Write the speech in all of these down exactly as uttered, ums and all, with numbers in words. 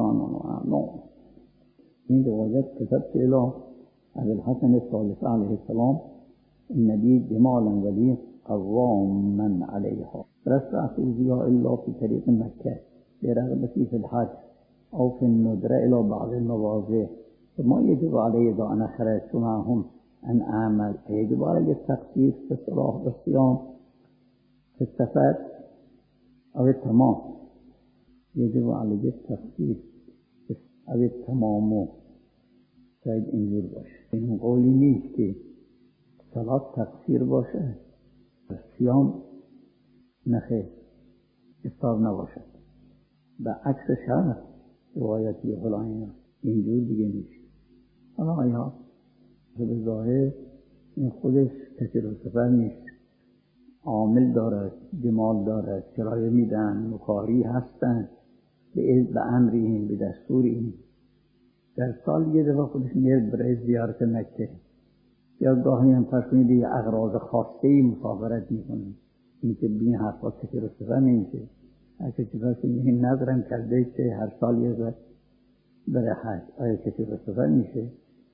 فلان و این روایت كتبت إلى أبي الحسن الثالث عليه السلام النبي جمالا ولي قواما عليها رسع فوزها إلا في طريق مكة برغبتي في الحج أو في الندرة إلى بعض المواضع فما يجب علي إذا أنا خرجت معهم أن أعمل يجب علي التقصير في الصلاة والصيام في السفر أو التمام يجب علي التقصير أو التمام شاید اینجور باشه. این قولی نیست که صلات تقصیر باشه صیام نخیر افطار نباشد و عکسش هست روایتی فلان اینجور دیگه نیست. حالا آیا به ظاهر این خودش کثیر السفر نیست، عامل دارد، جمال دارد، کرایه میدن، مکاری هستن به امریم به دستوریم. در سال یه دفعه خودش میاد برای زیارت مکه یا گاهی هم فرض کنید یه اغراض خاصه‌ای مسافرت میکنه. این که بین حرفا کثیر السفر نمیشه. هر کسی فرض کنید این نظرم کرده که هر سال یه دفعه برای حج آیا کثیر السفر میشه؟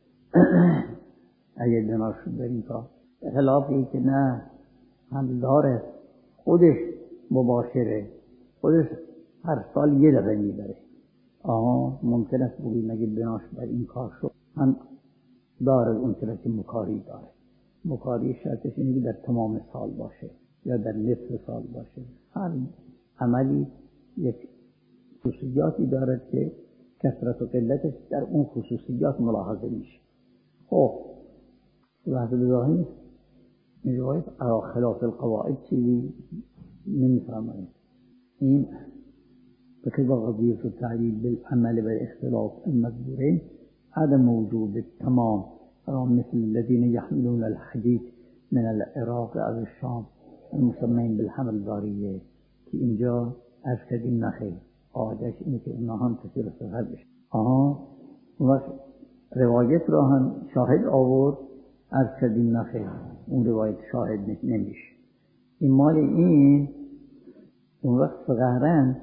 اگه بنا شد در این کار خلافی که نه هم داره خودش مباشره، خودش هر سال یه دفعه میبره. آها ممکن است بگید مگه بناش بر این کار شد هم داره اون چرا که مکاری داره. مکاری شرطش اینه که در تمام سال باشه یا در نصف سال باشه. هر عملی یک خصوصیاتی دارد که کثرت و قلتش در اون خصوصیات ملاحظه میشه. خب بحث بظاهر این روایت خلاف القواعد چیزی نمیفهمه. این فكذا قضية التعليل بالعمل بالاختلاف المذكورين عدم وجوب التمام مثل الذين يحملون الحديث من العراق أو الشام المسمين بالحمل الضارية که اینجا از کردیم نخیر آدش اینه که اونا هم کثیر السفر بشه. آها وقت روایت را هم شاهد آورد از کردیم نخیر اون روایت شاهد نمیشه. این مال این اون وقت فقهرن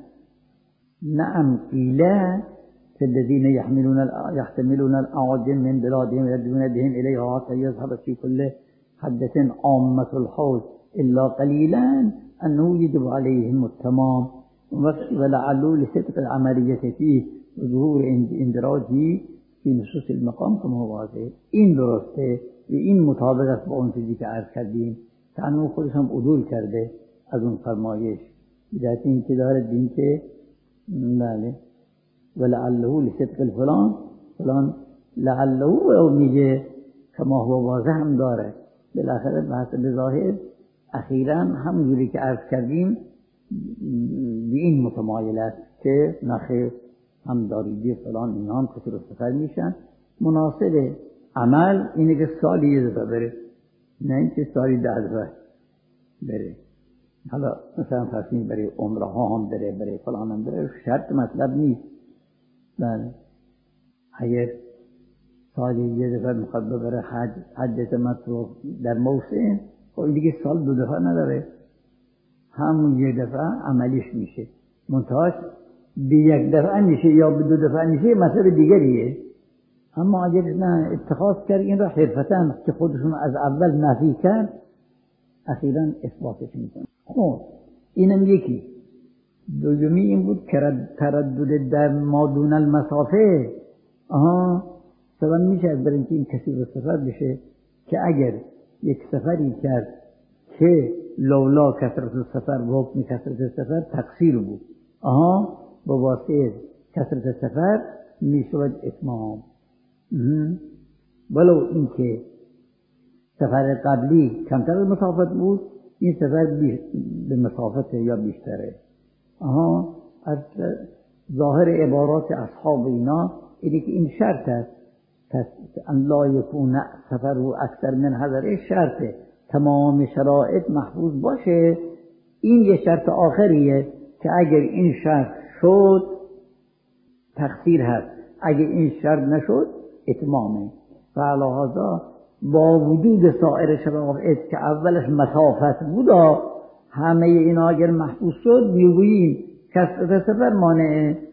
نعم قيلا الذين يحملون يحتملون الأعاجم من بلادهم يدون بهم إليها حتى يذهب في كل حدة عامة الحوض إلا قليلا أنه يجب عليهم التمام ولعله لصدق العملية فيه وظهور اندراجه في نصوص المقام كما هو واضح. این درسته و این مطابق است با اون چیزی که عرض کردیم که انو خودش هم عدول کرده از اون فرمایش بدهت این که دارد دین که بله ولعله لصدق الفلان فلان لعله و میگه کما هو واضح هم داره. بالاخره بحث بظاهر اخیراً همونجوری که عرض کردیم به این متمایل است که نخیر هم داریدی فلان اینا هم کثیر السفر میشن. مناسب عمل اینه که سالی یه دفعه بره نه اینکه سالی ده دفعه بره. حالا مثلا فرسیم برای عمره ها هم بره برای فلان هم بره شرط مطلب نیست. بله اگر سالی یه دفعه مخواد بره حج حج تمتع در موسم خب دیگه سال دو دفعه نداره همون یه دفعه عملیش میشه. منتهاش به یک دفعه میشه یا به دو دفعه میشه مسئله دیگریه. اما اگر نه اتخاذ کرد این را حرفتن که خودشون از اول نفی کرد اخیراً اثباتش میکنه. خب اینم یکی. دومی این بود که تردد در ما دون المسافه آها سبب میشه برای اینکه این کثیر السفر بشه که اگر یک سفری کرد که لولا کثرت السفر و حکم کثرت السفر تقصیر بود آها با واسطه کثرت السفر میشود اتمام. ولو اینکه سفر قبلی کمتر مسافت بود این سفر به مسافت یا بیشتره. آها از ظاهر عبارات اصحاب اینا اینه که این شرط است ان لا یکون سفر و اکثر من حضره شرطه تمام شرایط محفوظ باشه. این یه شرط آخریه که اگر این شرط شد تقصیر هست اگر این شرط نشد اتمامه. فعلی هذا با وجود سایر شرایط که اولش مسافت بودا همه اینا اگر محفوظ شد میگوییم کثرت سفر مانعه.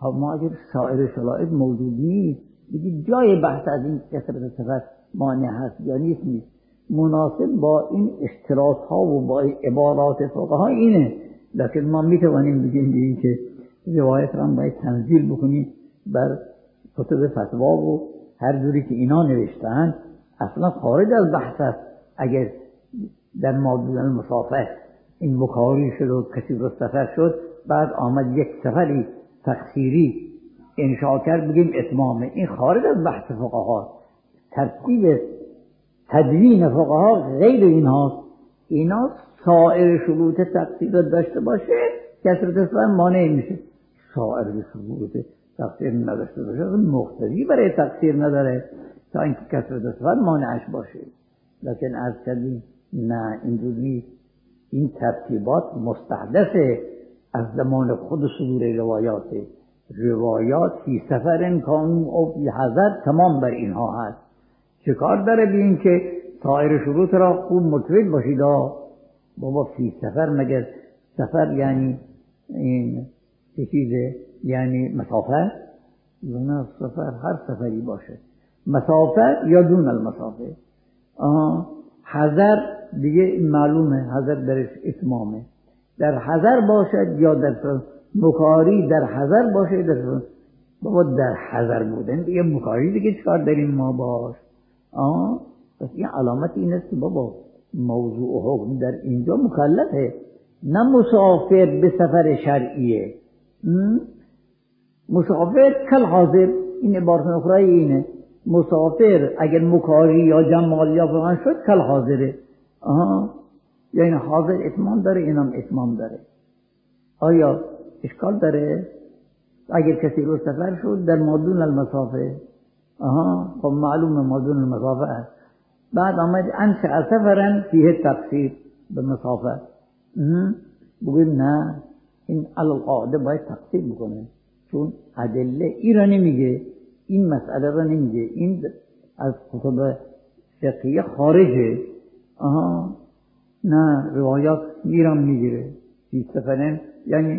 ما اگر سایر شرایط موجود نیست دیگه جای بحث از این کثرت سفر مانع هست یا نیست نیست. مناسب با این اشتراط ها و با عبارات فقها اینه. لکن ما میتوانیم بگیم بگیم که روایت را باید تنزیل بکنیم بر کتب فتوا و هر جوری که اینا نوشتن اصلا خارج از بحث است. اگر در موضوع المسافه این بخاری شد و کسی رو سفر شد بعد آمد یک سفری تقصیری انشاء کرد بگیم اتمامه، این خارج از بحث فقها. ترتیب تدوین فقها غیر اینهاست. اینا سایر شروط تقصیر داشته باشه کثرت سفر مانع میشه. سایر شروط تقصیر نداشته باشه مقتضی برای تقصیر نداره تا اینکه کثرت سفر مانعش باشه. لکن از کردیم نه اینجور نیست. این ترتیبات مستحدثه از زمان خود صدور روایاته. روایات فی سفرن کانون او فی حضر تمام بر اینها هست. چه کار داره بین که سایر شروط را خوب متوجه باشید. بابا فی سفر مگر سفر یعنی این چه چیزه؟ یعنی مسافه؟ نه، سفر هر سفری باشه، مسافه یا دون المسافه. آها حضر دیگه معلومه، حضر درش اتمامه. در حضر باشد یا در مکاری در حضر باشه. در بابا در حضر بودن دیگه مکاری دیگه چکار داریم ما باش. آه پس این علامت این است که بابا موضوع حکم در اینجا مکلفه، نه مسافر به سفر شرعیه. مسافر کل حاضر، این عبارت اخرای اینه. مسافر اگر مکاری یا جمال یا فلان شد کل حاضره. آها یعنی حاضر اتمام داره، اینم اتمام داره. آیا اشکال داره اگر کسی رو سفر شد در مادون المسافه؟ آها خب معلومه مادون المسافه است. بعد آمد انشأ سفرن فیه تقصیر به مسافه، بگیم نه این القاعده باید تقصیر بکنه چون ادله این را نمیگه، این مسئله را نمیگه، این از کتب فقهیه خارجه. آها نه روایات میرم میگیره فی سفرن یعنی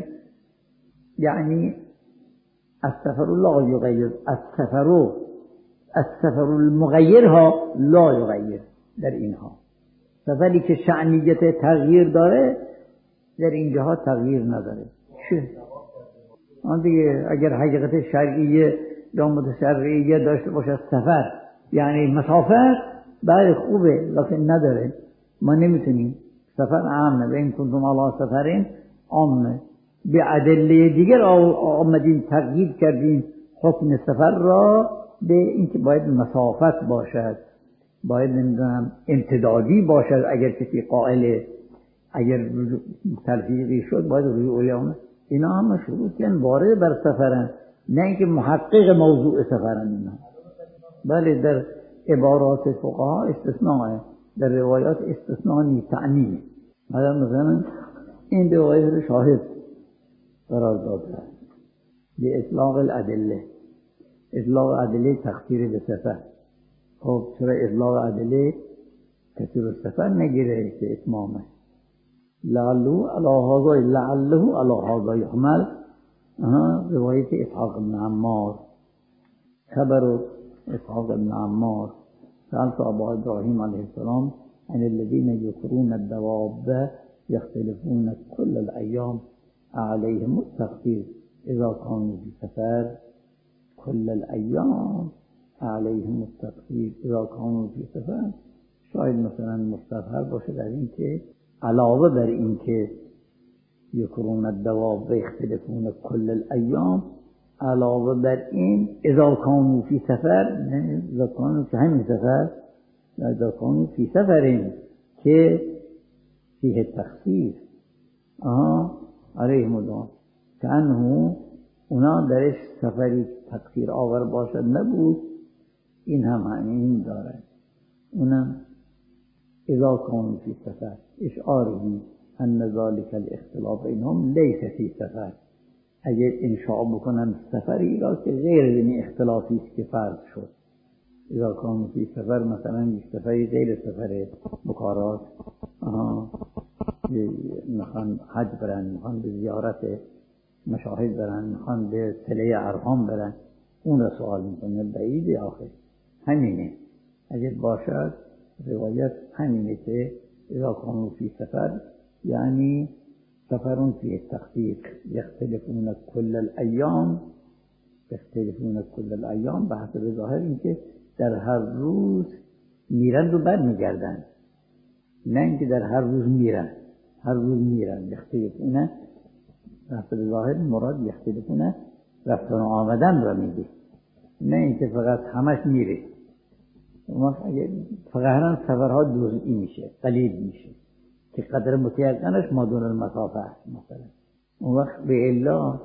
یعنی السفر لا یغیر، السفر السفر المغیرها لا یغیر. در اینها سفری که شأنیت تغییر داره در اینجاها تغییر نداره. چه؟ آن دیگه اگر حقیقت شرعیه یا متشرعیه داشته باشه سفر یعنی مسافت بله خوبه، لکن نداره. ما نمیتونیم سفر عامه به این کنتم علی سفرین عامه به ادله دیگر آمدیم تغییر کردیم حکم سفر را به اینکه باید مسافت باشد، باید نمیدونم امتدادی باشد. اگر کسی قائله اگر تلفیقی شد باید رجوع الیوم. اینا هم شروطی وارد بر سفرن، نه اینکه محقق موضوع سفرن. اینا بله در عبارات فقها استثناء، در روایات استثناء نیست، تعنیه. مثلا این روایت رو شاهد قرار داده به اطلاق الادله، اطلاق ادله تقصیر به سفر. خب چرا اطلاق ادله کسی رو سفر نگیره که اتمامه؟ لعله علی هذا لعله علی هذا یحمل. روایت اسحاق بن عمار، خبر اسحاق بن عمار سألت ابا ابراهیم علیه السلام عن الذين يكرون الدواب يختلفون كل الأيام عليهم التخفيف إذا كانوا في سفر. كل الأيام عليهم التخفيف إذا كانوا في سفر. شاید مثلا مستظهر باشه در این که علاوه بر این که یکرون الدواب یختلفون کل الأيام، علاوه بر این اذا كانوا في سفر، نه اذا كانوا في همین سفر، اذا كانوا في سفرین که فیه تخفیف. آها علیهم الدوام که انه اونا درش سفری تقصیر آور باشد نبود، این هم همین داره. اونا اذا كانوا في سفر اشعارهم ان ذلك الاختلاف بینهم لیس فی سفر. اگر انشاء بکنن سفری را که غیر این اختلافی است که فرض شد. اذا كانوا في سفر مثلا یک سفری غیر سفر بکارات، آها میخوان حج برن، میخوان به زیارت مشاهد برن، میخوان به صله ارحام برن، اون رو سوال میکنه. بعیده آخه همینه. اگر باشد روایت همینه که اذا کانوا فی سفر یعنی سفرون فی تخفیف یختلفون کل الایام یختلفون کل الایام به حسب ظاهر این که در هر روز میرن و بر میگردن، نه اینکه در هر روز میرن، هر روز میرن. یختلفون به حسب ظاهر مراد یختلفون رفتن و آمدن را میگه، نه اینکه فقط همش میره. فقط هم سفرها جزئی میشه، قلیل میشه که قدر متیقنش ما دون المسافه است. مثلا اون وقت به الا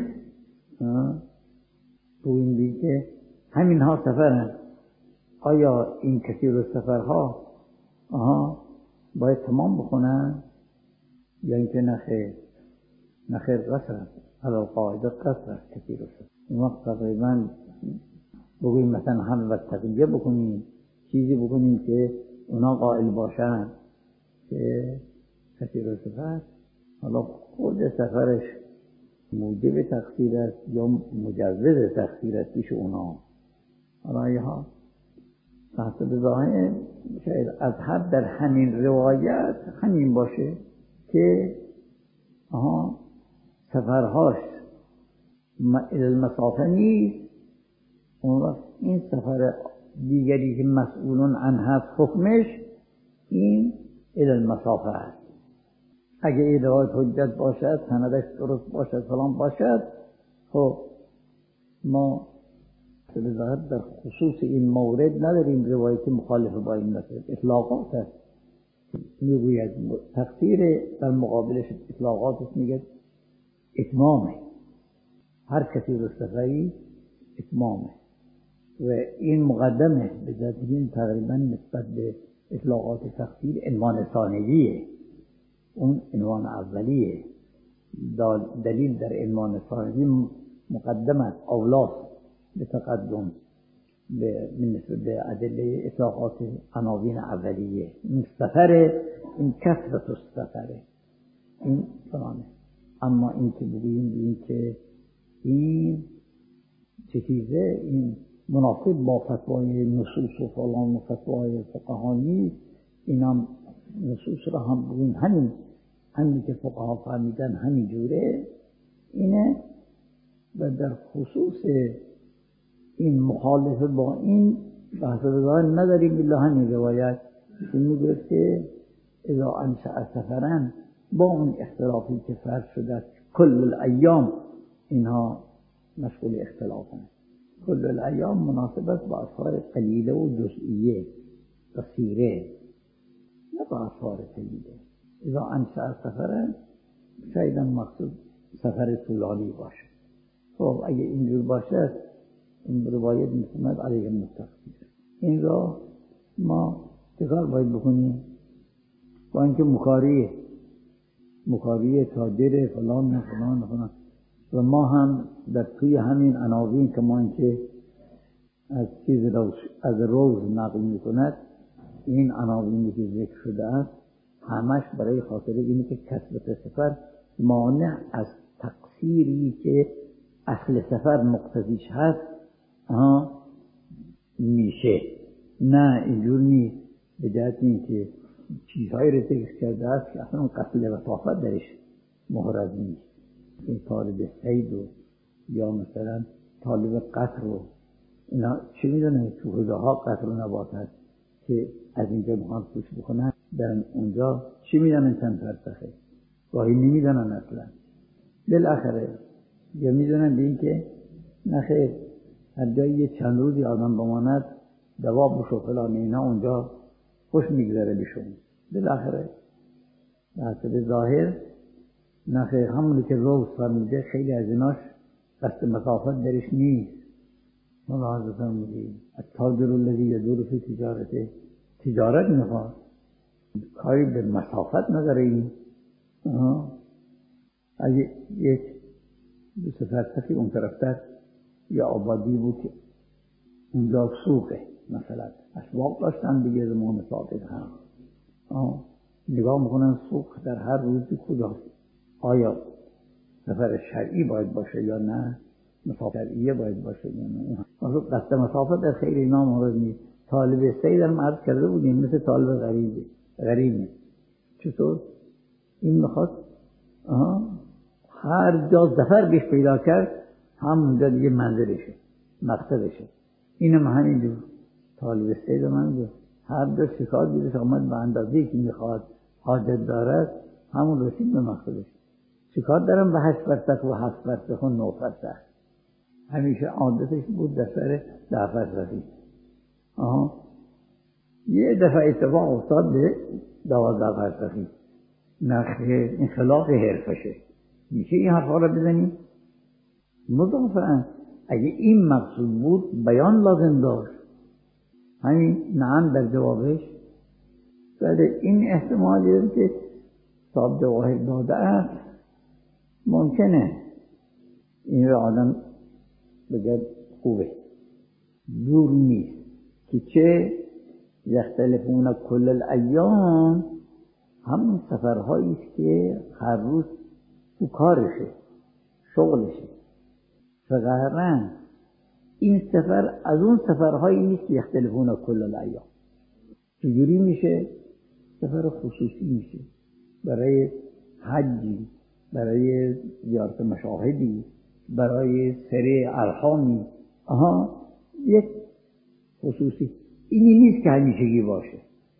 بویم بید که همین ها سفرن. آیا این کثیر السفرها آها باید تمام بخونن یا اینکه نخیر؟ نخیر قصر است، حالا قاعده قصر است کثیر السفر. اون وقت تقریبا بگویم مثلا هم و تقییه بکنیم، چیزی بکنیم که اونا قائل باشن که کثیر السفر، حالا خود سفرش موجب تقصیر است یا مجوز تقصیر است پیش اونا. حالا یه ها بحث بظاهر شاید از حد در همین روایت همین باشه که آها سفرهاش المسافه نیست. اون وقت این سفر دیگری که مسئولون عنه هست حکمش این المسافه است. اگه این روایت حجت باشد، سندش درست باشد، فلان باشد، خب ما به ظاهر در خصوص این مورد نداریم روایت مخالف با این مثل اطلاقات است. میگوید تقصیر در مقابلش اطلاقاتش میگه اتمامه. هر کسی رستفایی اتمامه و این مقدمه به ذاتین تقریبا نسبت به اطلاقات تقصیر عنوان ثانویه، اون عنوان اولیه. دلیل در عنوان ثانوی مقدم است، اولاست به تقدم به نسبت به ادله اطلاقات عناوین اولیه. این سفره، این کثرت السفره، این فلانه. اما این که بگوییم این که این چه چیزه، این مناسب با فتوای نصوص و فلان و فتوای فقهانی، این هم نصوص را هم بگوییم همین همین که فقها فهمیدن همین جوره اینه. و در خصوص این مخالف با این بحث بزار نداریم بالله همین روایت که میگوید که اذا انشأ سفرن با اون اختلافی که فرض شده کل الایام اینها مشغول اختلافن. کل الایام مناسب است با اسفار قلیله و جزئیه قصیره، نه با اسفار قلیله. اذا انشأ سفرن شاید مقصود سفر طولانی باشه. خب اگه اینجور باشه این روایت می‌خواد علیه متقیر. این را ما چکار باید بکنیم؟ با اینکه مکاریه مکاریه تاجر فلان فلان فلان و ما هم در توی همین عناوین که ما اینکه از چیز روز از روز نقل می‌کند، این عناوینی که ذکر شده است همش برای خاطر اینه که کسبت سفر مانع از تقصیری که اصل سفر مقتضیش هست آها میشه. نه اینجور نیست، به جهت این که چیزهایی رو ذکر کرده است که اصلا قتل وطافت درش محرز نیست. این طالب صید و یا مثلا طالب قطر و اینا چی میدونه تو حوزه ها قطر و نبات هست که از اینجا میخوان پوش بکنن، در اونجا چی میدونن چند فرسخه، گاهی نمیدونن اصلا. بالاخره یا میدونن به این که نخیر هر جایی یه چند روزی آدم بماند دواب بشو فلان اینا اونجا خوش میگذره بشون. بالاخره به ظاهر نخیر همونی که روز فرمیده خیلی از ایناش قصد مسافت درش نیست. ملاحظه فرمودید التاجر الذی یدور فی تجارته، تجارت میخواد، کاری به مسافت نداره. این اگه یک دو سفر سفی اون طرفتر یا آبادی بود که اونجا سوقه مثلا اسواق داشتن دیگه زمان صادق هم نگاه میکنن سوق در هر روزی کجاست، آیا سفر شرعی باید باشه یا نه، مسافر شرعیه باید باشه یا نه. مثلا قصد مسافر در خیلی اینا مورد نیست. طالب سید هم عرض کرده بودیم مثل طالب غریبه غریبه چطور؟ این میخواد هر جا ظفر بهش پیدا کرد همونجا دیگه منزلشه مقصدشه. اینم همینجور طالب سید من بود، هر جا شکار دیدش آمد به اندازه‌ای که میخواد حاجت دارد همون رسید به مقصدش. شکار دارم به هشت فرسخ و هفت فرسخ و نه فرسخ، همیشه عادتش بود در سر ده فرسخی. آها یه دفعه اتفاق افتاد به دوازده فرسخی. نخیر این خلاف حرفشه. میشه این حرفا رو بزنیم؟ مضافاً اگه این مقصود بود بیان لازم داشت. همین نعم در جوابش. ولی این احتمالی که صاحب جواهر داده است ممکنه این رو آدم بگه خوبه، دور نیست که چه یختلفون کل الایام همون سفرهایی است که هر روز تو کارشه شغلشه. فقط این سفر از اون سفرهایی نیست که یختلفون کل الایام. چجوری میشه؟ سفر خصوصی میشه برای حجی، برای زیارت مشاهدی، برای سری ارحامی. آها یک خصوصی. اینی نیست که همیشگی باشه.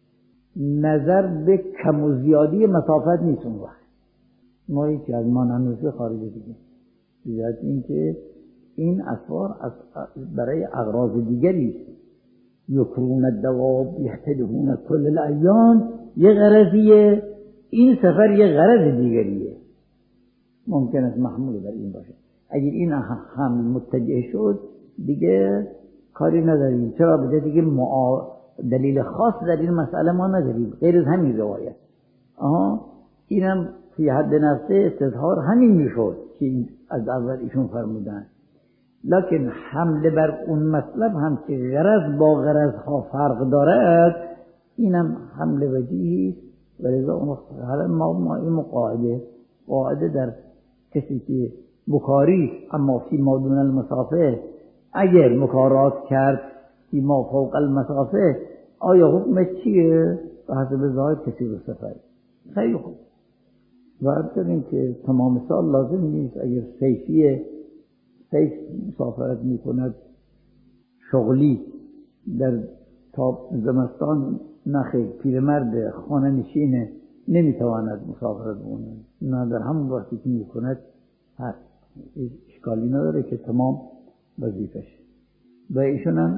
نظر به کم و زیادی مسافت نیست اون وقت. ما یکی از ما ننوزه خارج دیگه زیاد این که این اسفار برای اغراض دیگری است. یکرون الدواب یحتدهون کل الایام یه غرضیه، این سفر یه غرض دیگریه. ممکن است محمول بر این باشه. اگر این هم متجه شد دیگه کاری نداریم. چرا؟ بده دیگه معا... دلیل خاص در این مسئله ما نداریم غیر از همین روایت. آها اینم فی حد نفسه استظهار همین میشد که از اول ایشون فرمودن. لکن حمله بر اون مطلب هم که غرض با غرض ها فرق دارد اینم حمله وجیهی. ولذا اون حالا ما ما این قاعده قاعده در کسی که بکاری اما فی ما دون المسافه اگر مکارات کرد فی ما فوق المسافه آیا حکم چیه؟ به حسب ظاهر کسی رو سفر. خیلی خوب. وارد کردیم که تمام سال لازم نیست. اگر سیفیه سیف مسافرت میکند شغلی در تاب زمستان نخیر پیرمرد خانه نشینه نمیتواند مسافرت بکنه، نه در همون وقتی که میکند هست اشکالی نداره که تمام وظیفش. و ایشون هم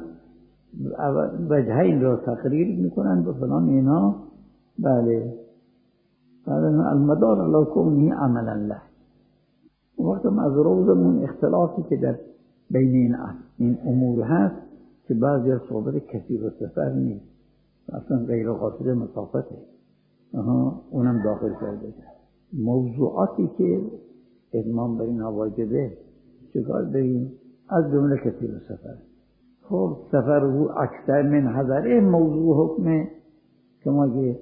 وجه این را تقریر میکنن به فلان اینا. بله بله المدار علی کونه عملا له. وقت از روزمون اختلافی که در بین این, این امور هست که بعضی از صحبت کسی رو سفر نیست اصلا غیر قاصد مسافته. آها اونم داخل کرده. موضوعاتی که اتمام بر این واجبه چکار داریم؟ از جمله کسی رو سفر. خب سفر رو اکثر من حضره موضوع حکمه که ما که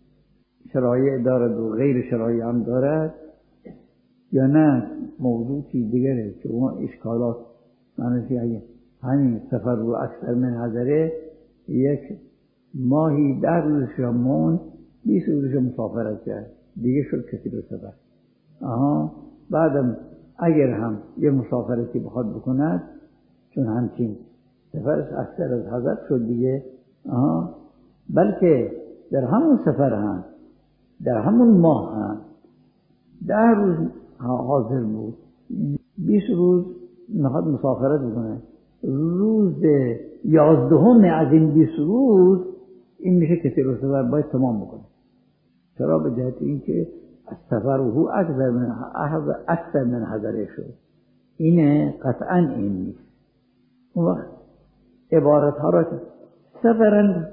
شرایع دارد و غیر شرایع هم دارد یا نه موضوع چیز دیگره که اون اشکالات معنیشی اگه همین سفر رو اکثر من حضره یک ماهی ده روزش مون بیست روزش مسافرت کرد دیگه شد کسی رو سفر. آها بعدم اگر هم یه مسافرتی بخواد بکند چون همچین سفرش اکثر از حضر شد دیگه. آها بلکه در همون سفر هم در همون ماه هم ده روز حاضر بود بیست روز میخواد مسافرت بکنه. روز یازدهم از این بیست روز این میشه کسی رو سفر باید تمام بکنه. چرا؟ به جهت اینکه از سفر او اکثر من اکثر من حضره شد. اینه قطعا این نیست. اون وقت عبارت ها را سفرن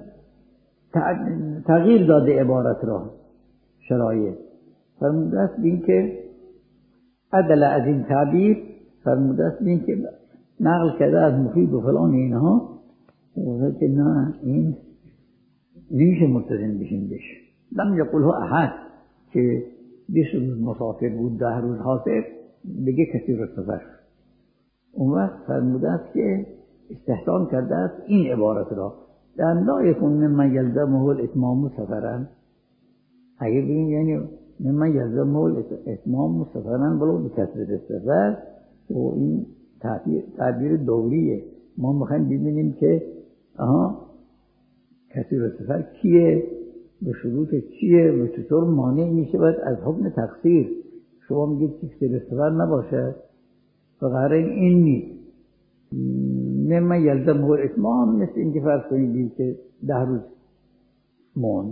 تغییر داده عبارت را شرایط فرموده است بین که عدل از این تعبیر فرموده است بین که نقل کرده از مفید و فلان اینها و که نه این نیشه ملتزم بشین بشه. لم یقوله احد که بیست روز مسافر بود ده روز حاضر بگه کثیر السفر. اون وقت فرموده است که استحسان کرده است این عبارت را در لا یکون ممن یلزمه الاتمام سفرا. اگه بگیم یعنی ممن یلزمه الاتمام سفرا ولو بکثرت السفر، و این تعبیر, تعبیر دوریه. ما میخوایم ببینیم که آها کثیر السفر کیه، به شروط چیه و چطور مانع میشه باید از حکم تقصیر. شما میگید کثیر السفر نباشه، فقط این نیست. ممن یلزمه الاتمام مثل اینکه فرض کنید که ده روز موند،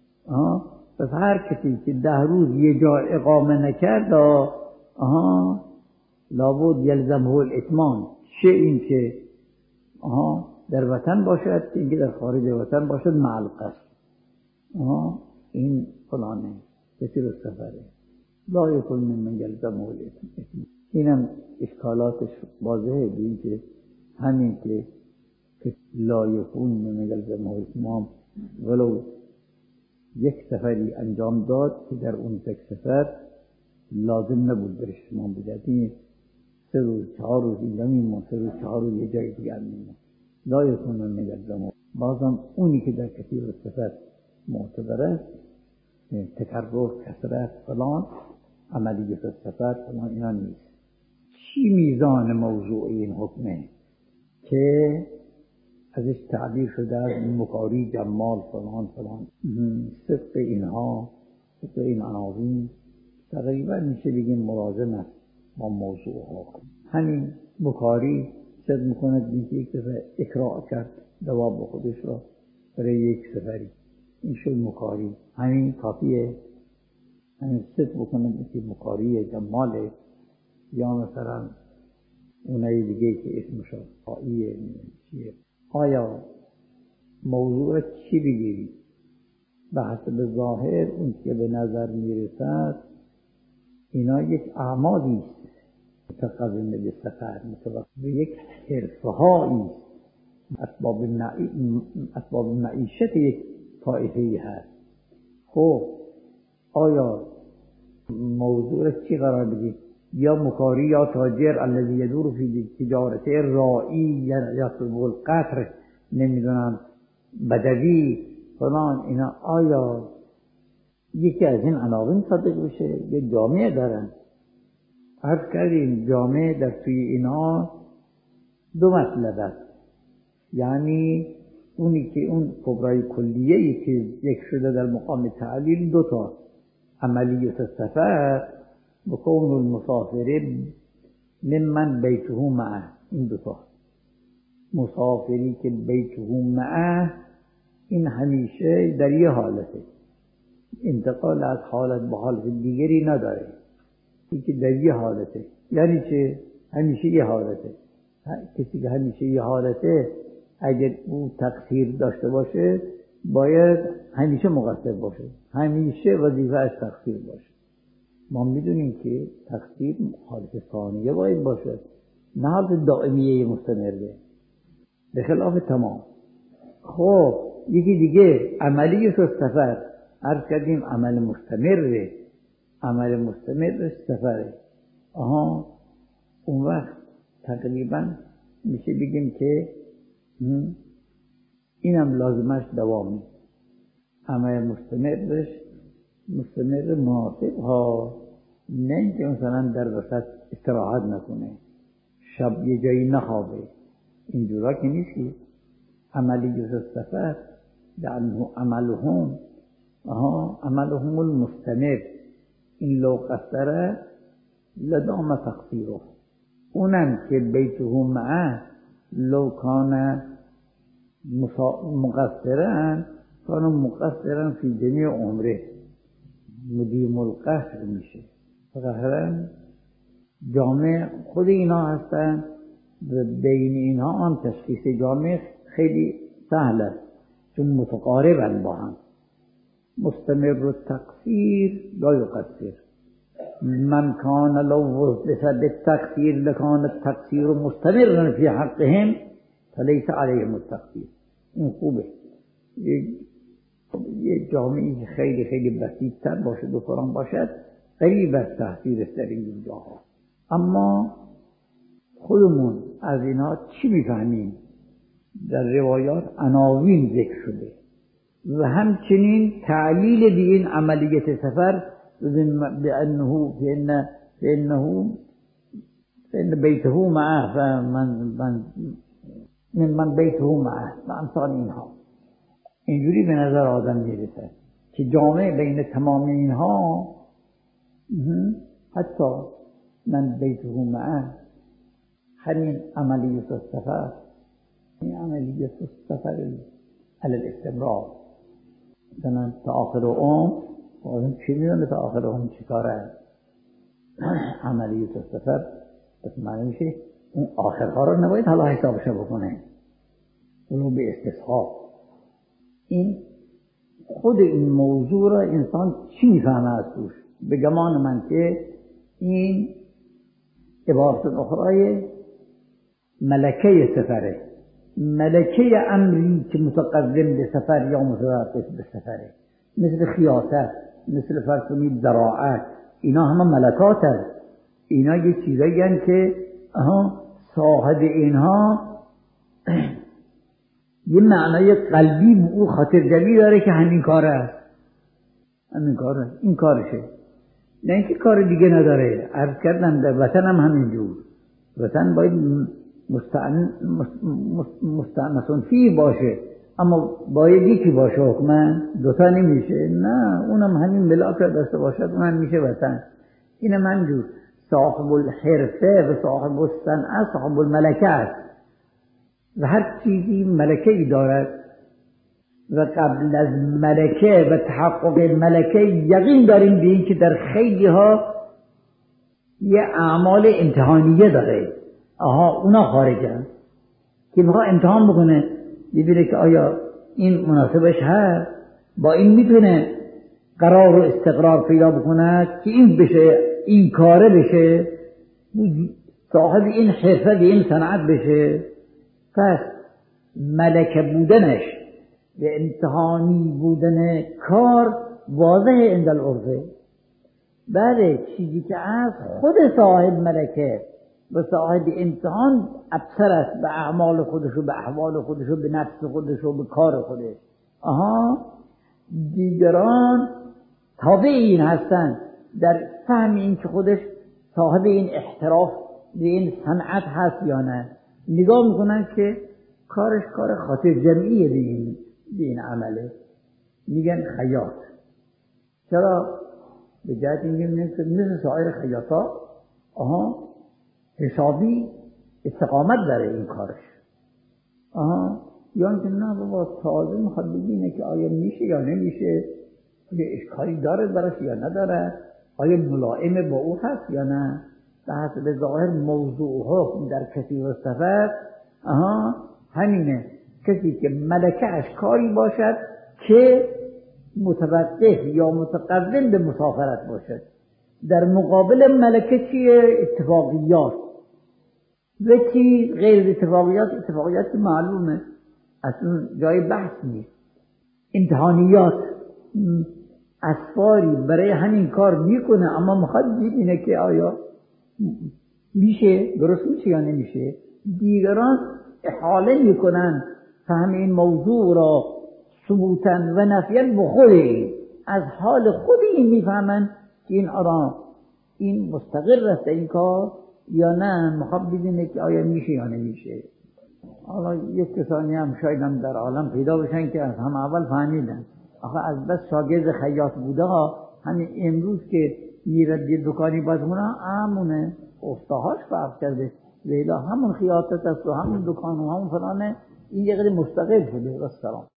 پس هر کسی که ده روز یه جا اقامه نکرد آها لابد یلزمه الاتمام. چه این که آها در وطن باشد، اینکه در خارج وطن باشد مع القصد. آها این فلانه کثیر السفره لا یکون ممن یلزمه الاتمام. اینم اشکالاتش واضحه، ببین که همین که لا یکون ممن یلزمه الاتمام ولو یک سفری انجام داد که در اون یک سفر لازم نبود برش تمام بدهد، این سه روز چهار روز اینجا میمون، سه روز چهار روز یه جای دیگر میمون. لا یکون ممن یلزمه. بازم اونی که در کثیر السفر معتبر است، تکرر کثرت فلان عملیت السفر فلان اینا نیست. چی میزان موضوع این حکمه که ازش تعبیر شده از مکاری جمال فلان فلان صدق اینها، صدق این عناوین تقریبا میشه بگیم ملازم است با موضوع حکم. همین بخاری صدق میکنه که یک دفعه اکراه کرد دواب خودش را برای یک سفری، این شد مکاری. همین کافیه، همین صدق بکنه که مکاری جماله. یا مثلا اونایی دیگه که اسمش آیه چیه، آیا موضوع چی بگیری؟ به حسب ظاهر اون که به نظر میرسد اینا یک اعمالی است متقوم به سفر، متوقع به یک حرفهایی اسباب اسباب معیشت یک طایفه‌ای هست. خب آیا موضوع چی قرار بدید؟ یا مکاری یا تاجر الذی یدور فی تجارت رائی یا یطلب القطر، نمیدونم بدوی فلان اینا، آیا یکی از این عناوین صادق بشه؟ یه جامعه دارن. عرض کردیم جامعه در توی اینا دو مطلب است، یعنی اونی که اون کبرای کلیه‌ای که یک شده در مقام تعلیل دو تا، عملیت سفر بکون المسافر ممن بیته معه. این دو تا مسافری که بیته معه این همیشه در یه حالته، انتقال از حالت به حالت دیگری نداره، این که در یه حالته. یعنی چه؟ همیشه یه حالته. کسی که همیشه یه حالته اگر او تقصیر داشته باشه باید همیشه مقصر باشه، همیشه وظیفه از تقصیر باشه. ما میدونیم که تقصیر حالت ثانیه باید باشه، نه حالت دائمیه مستمره، به خلاف تمام. خب یکی دیگه عملیت السفر، عرض کردیم عمل مستمره، عمل مستمر سفره. آها اون وقت تقریبا میشه بگیم که اینم لازمش دوامی. عمل مستمرش مستمر مناسب ها، نه اینکه مثلا در وسط استراحت نکنه، شب یه جایی نخوابه، اینجورا که نیستی. عملیت السفر لانه عملهم آها عملهم المستمر، این لو قصره لدام تقصیره. اونم که بیته معه لو کان مقصرن کانو مقصرن فی جمیع عمره، مدیم القصر میشه. قهرن جامعه خود اینا هستن و بین اینها آن تشخیص جامعه خیلی سهل است چون متقاربن با هم. مستمر التقصیر لا یقصر، من کان لو وظف بالتقصیر لکان التقصیر مستمرا فی حقهم فلیس علیهم التقصیر. این خوبه. یه جامعه خیلی خیلی بسیط‌تر باشد و فرام باشد قریب از تحصیل است در این جاها. اما خودمون از اینها چی میفهمیم؟ در روایات عناوین ذکر شده و همچنین تعلیل به این عملیت سفر بأنه فإن فإنه فإن بیته معه فمن من من من بیته معه و امثال اینها. اینجوری به نظر آدم میرسه که جامع بین تمام اینها حتی من بیته معه همین عملیت السفر، این عملیت السفر علی الاستمرار مثلا تا آخر عمر. آدم چی میدونه تا آخر عمر چی کاره؟ عملیت السفر بس معنی میشه اون آخرها رو نباید حالا حسابش بکنه، اونو به استصحاب. این خود این موضوع را انسان چی میفهمه از توش؟ به گمان من که این عبارت اخرای ملکه سفره، ملکه امری که متقدم به سفر یا متوقف به سفره، مثل خیاطت، مثل فرض کنید زراعت، اینا همه ملکات هست. اینا یه چیزایی هستند که آها صاحب اینها یه معنای قلبی به او خاطرجویی داره که همین کاره است، همین کاره، این کارشه، نه اینکه کار دیگه نداره. عرض کردم در وطن هم همینجور، وطن باید مستعنسون فی باشه، اما باید یکی باشه، حکمن دوتا نمیشه، نه اونم همین ملاک داشته باشد اونم میشه وطن. اینم همینجور صاحب الحرفه و صاحب الصنعه صاحب الملکه است و هر چیزی ملکه ای دارد و قبل از ملکه و تحقق ملکه یقین داریم به این که در خیلی ها یه اعمال امتحانیه داره. آها اونا خارجن که میخواه امتحان بکنه ببینه که آیا این مناسبش هست، با این میتونه قرار و استقرار پیدا بکنه که این بشه، این کاره بشه، صاحب این حرفه به این صنعت بشه. پس ملکه بودنش و امتحانی بودن کار واضح عند العرفه. بله چیزی که از خود صاحب ملکه و صاحب امتحان ابصر است به اعمال خودش و به احوال خودش و به نفس خودش و به کار خودش. آها دیگران تابع این هستند در فهم این که خودش صاحب این احتراف به این صنعت هست یا نه. نگاه میکنن که کارش کار خاطر جمعیه به این, به این عمله، میگن خیاط. چرا؟ به جهت اینکه مثل سایر خیاطا آها حسابی استقامت داره این کارش. آها یا اینکه نه بابا تازه میخواد ببینه که آیا میشه یا نمیشه، آیا اشکالی داره براش یا نداره، آیا ملائم با او هست یا نه. به حسب ظاهر موضوع حکم در کسی و سفر آها همینه، کسی که ملکه‌اش کاری باشد که متوقف یا متقدم به مسافرت باشد. در مقابل ملکه چیه؟ اتفاقیات. و چی غیر اتفاقیات؟ اتفاقیات معلومه اصلا جای بحث نیست. امتحانیات اسفاری برای همین کار میکنه اما میخواد ببینه که آیا میشه، درست میشه یا نمیشه. دیگران احاله میکنن فهم این موضوع را ثبوتا و نفیا به خود این، از حال خود این میفهمن که این آرام این مستقر است این کار یا نه، میخواد ببینه که آیا میشه یا نمیشه. حالا یک کسانی هم شاید هم در عالم پیدا بشن که از هم اول فهمیدن. آخه از بس شاگرد خیاط بوده ها، همین امروز که میره یه دکانی بازمونه همونه استاهاش فرق کرده، ویلا همون خیاطت است و همون دکان و همون فلانه، این یه قدر مستقل شده. و سلام.